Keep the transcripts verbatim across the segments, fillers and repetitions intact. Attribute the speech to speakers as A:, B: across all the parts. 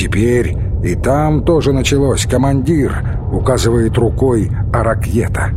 A: теперь и там тоже началось. Командир, указывает рукой Аракьета.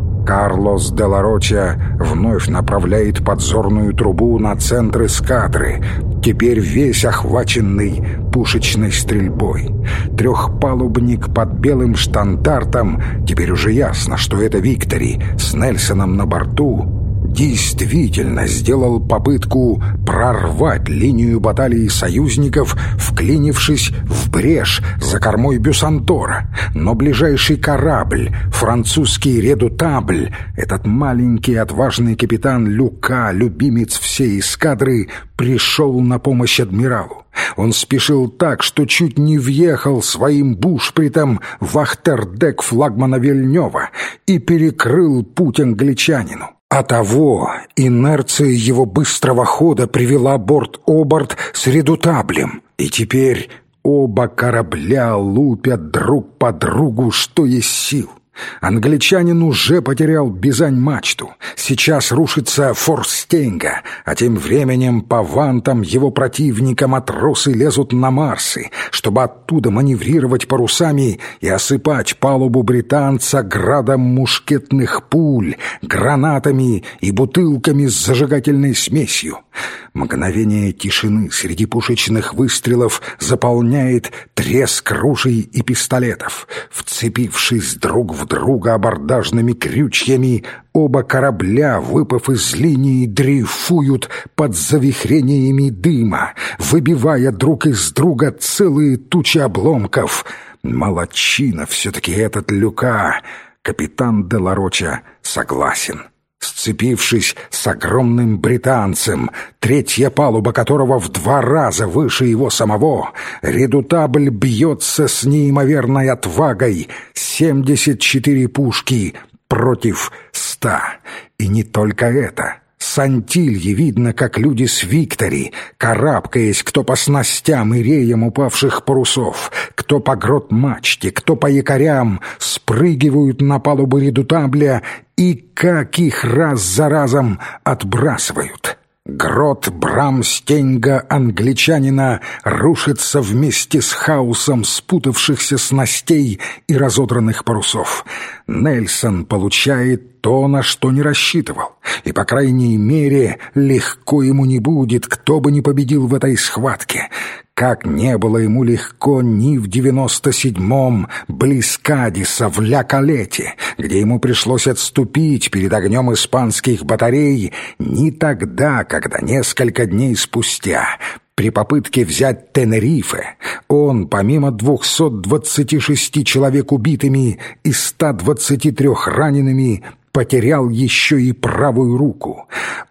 A: Карлос де ла Роча вновь направляет подзорную трубу на центр эскадры, теперь весь охваченный пушечной стрельбой. Трехпалубник под белым штандартом, теперь уже ясно, что это Виктори с Нельсоном на борту, действительно сделал попытку прорвать линию баталии союзников, вклинившись в брешь за кормой Бюсантора. Но ближайший корабль, французский «Редутабль», этот маленький отважный капитан Люка, любимец всей эскадры, пришел на помощь адмиралу. Он спешил так, что чуть не въехал своим бушпритом в ахтердек флагмана Вильнёва и перекрыл путь англичанину. А того инерция его быстрого хода привела борт-оборт с «Редутаблем», и теперь оба корабля лупят друг по другу, что есть сил. Англичанин уже потерял Бизань-мачту. Сейчас рушится форстенга, а тем временем по вантам его противника матросы лезут на Марсы, чтобы оттуда маневрировать парусами и осыпать палубу британца градом мушкетных пуль, гранатами и бутылками с зажигательной смесью. Мгновение тишины среди пушечных выстрелов заполняет треск ружей и пистолетов. Вцепившись друг в друга абордажными крючьями, оба корабля, выпав из линии, дрейфуют под завихрениями дыма, выбивая друг из друга целые тучи обломков. Молодчина все-таки этот Люка. Капитан де ла Роча согласен. Сцепившись с огромным британцем, третья палуба которого в два раза выше его самого, «Редутабль» бьется с неимоверной отвагой. семьдесят четыре пушки против ста. И не только это. С Антильи видно, как люди с Виктори, карабкаясь кто по снастям и реям упавших парусов, кто по грот-мачте, кто по якорям, спрыгивают на палубу «Редутабля» и как их раз за разом отбрасывают. Грот Брамстенга англичанина рушится вместе с хаосом спутавшихся снастей и разодранных парусов. Нельсон получает то, на что не рассчитывал, и, по крайней мере, легко ему не будет, кто бы ни победил в этой схватке. Как не было ему легко ни в девяносто седьмом близ Кадиса в Ля-Калете, где ему пришлось отступить перед огнем испанских батарей, ни тогда, когда несколько дней спустя, при попытке взять Тенерифе, он, помимо двухсот двадцати шести человек убитыми и ста двадцати трёх ранеными, потерял еще и правую руку.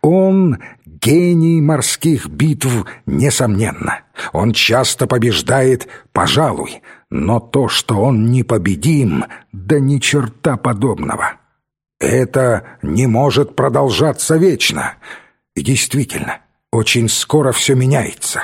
A: Он гений морских битв, несомненно. Он часто побеждает, пожалуй, но то, что он непобедим, да ни черта подобного. Это не может продолжаться вечно. И действительно, очень скоро все меняется.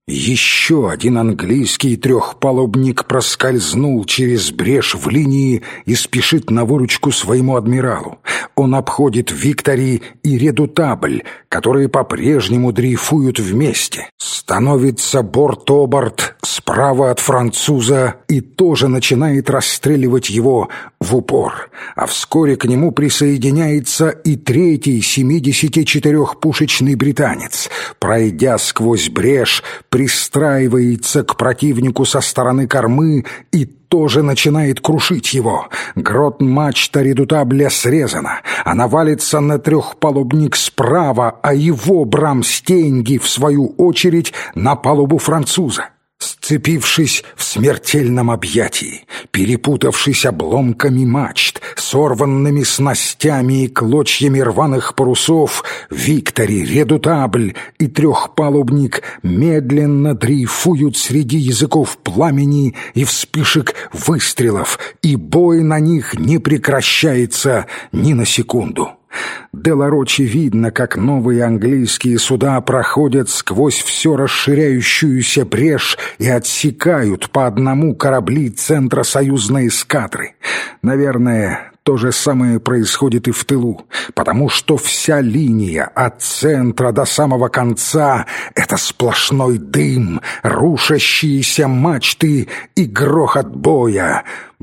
A: Еще один английский трехпалубник проскользнул через брешь в линии и спешит на выручку своему адмиралу. Он обходит Виктори и Редутабль, которые по-прежнему дрейфуют вместе. Становится борт-оборт справа от француза и тоже начинает расстреливать его в упор. А вскоре к нему присоединяется и третий семидесятичетырёхпушечный британец. Пройдя сквозь брешь, пристраивается к противнику со стороны кормы и тоже начинает крушить его. Грот-мачта Редутабля срезана. Она валится на трехпалубник справа, а его Брамстенги, в свою очередь, на палубу француза. Сцепившись в смертельном объятии, перепутавшись обломками мачт, сорванными снастями и клочьями рваных парусов, Виктори, Редутабль и трехпалубник медленно дрейфуют среди языков пламени и вспышек выстрелов, и бой на них не прекращается ни на секунду. Де ла Роче видно, как новые английские суда проходят сквозь все расширяющуюся брешь и отсекают по одному корабли центра союзной эскадры. Наверное, То же самое происходит и в тылу, потому что вся линия от центра до самого конца — это сплошной дым, рушащиеся мачты и грохот боя.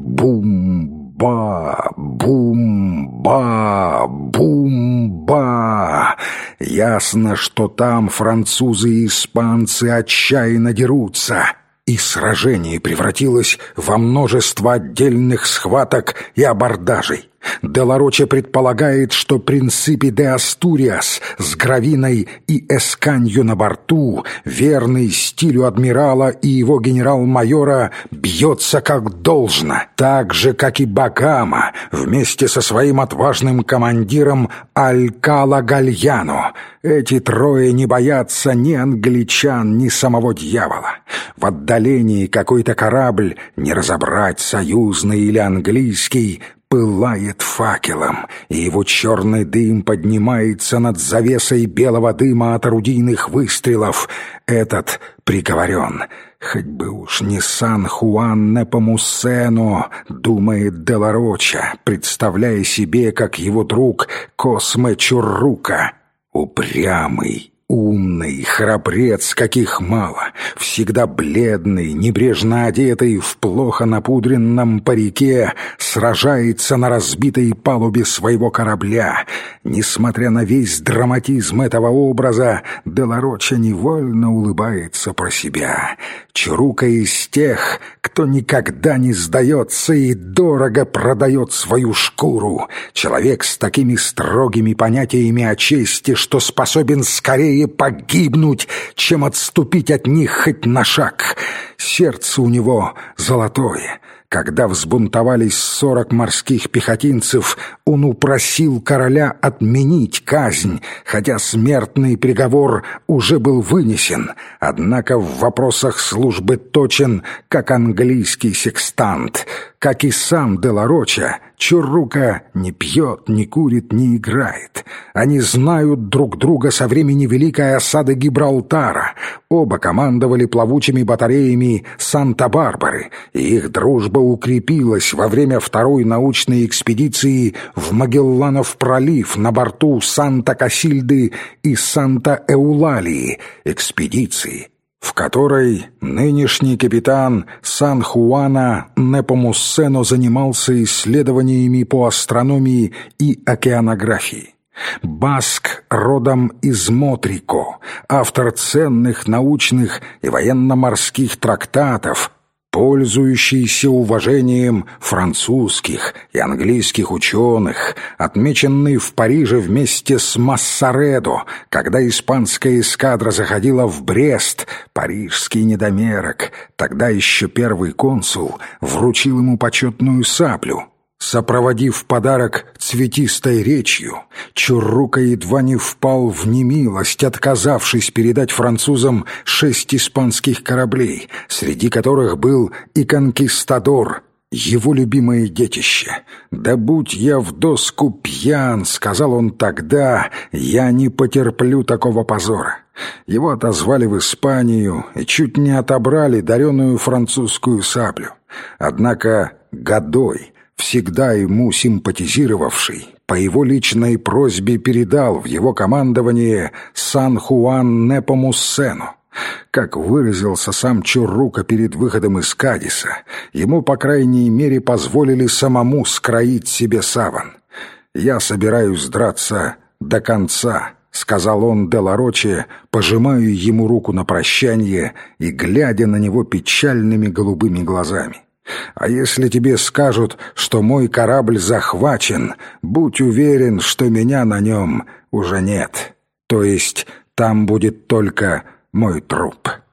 A: Бум-ба, бум-ба, бум-ба. Ясно, что там французы и испанцы отчаянно дерутся. И сражение превратилось во множество отдельных схваток и абордажей. Де ла Роча предполагает, что Принципе де Астуриас с Гравиной и Эсканью на борту, верный стилю адмирала и его генерал-майора, бьется как должно, так же, как и Багама вместе со своим отважным командиром Алькала Гальяно. Эти трое не боятся ни англичан, ни самого дьявола. В отдалении какой-то корабль, не разобрать, союзный или английский, пылает факелом, и его черный дым поднимается над завесой белого дыма от орудийных выстрелов. Этот приговорен. Хоть бы уж не Сан-Хуан Непомуссено, думает де ла Роча, представляя себе, как его друг Косме Чуррука, упрямый, умный, храбрец, каких мало, всегда бледный, небрежно одетый в плохо напудренном парике, сражается на разбитой палубе своего корабля. Несмотря на весь драматизм этого образа, де ла Роча невольно улыбается про себя. Чуррука из тех, кто никогда не сдается и дорого продает свою шкуру. Человек с такими строгими понятиями о чести, что способен скорее погибнуть, чем отступить от них хоть на шаг. Сердце у него золотое. Когда взбунтовались сорок морских пехотинцев, он упросил короля отменить казнь, хотя смертный приговор уже был вынесен. Однако в вопросах службы точен, как английский секстант. Как и сам де ла Роча, Чуррука не пьет, не курит, не играет. Они знают друг друга со времени Великой осады Гибралтара. Оба командовали плавучими батареями Санта-Барбары, и их дружба укрепилась во время второй научной экспедиции в Магелланов пролив на борту Санта-Касильды и Санта-Эулалии, экспедиции, в которой нынешний капитан Сан-Хуана Непомуссено занимался исследованиями по астрономии и океанографии. Баск родом из Мотрико, автор ценных научных и военно-морских трактатов, пользующийся уважением французских и английских ученых, отмеченный в Париже вместе с Массаредо, когда испанская эскадра заходила в Брест. Парижский недомерок, тогда еще первый консул, вручил ему почетную саблю. Сопроводив подарок цветистой речью, Чуррука едва не впал в немилость, отказавшись передать французам шесть испанских кораблей, среди которых был и «Конкистадор», его любимое детище. «Да будь я в доску пьян», — сказал он тогда, — «я не потерплю такого позора». Его отозвали в Испанию и чуть не отобрали дареную французскую саблю. Однако Годой, всегда ему симпатизировавший, по его личной просьбе передал в его командование Сан-Хуан Непомуссено. Как выразился сам Чуррука перед выходом из Кадиса, ему, по крайней мере, позволили самому скроить себе саван. «Я собираюсь драться до конца», — сказал он де ла Роче, пожимая ему руку на прощание и глядя на него печальными голубыми глазами. «А если тебе скажут, что мой корабль захвачен, будь уверен, что меня на нем уже нет. То есть там будет только мой труп».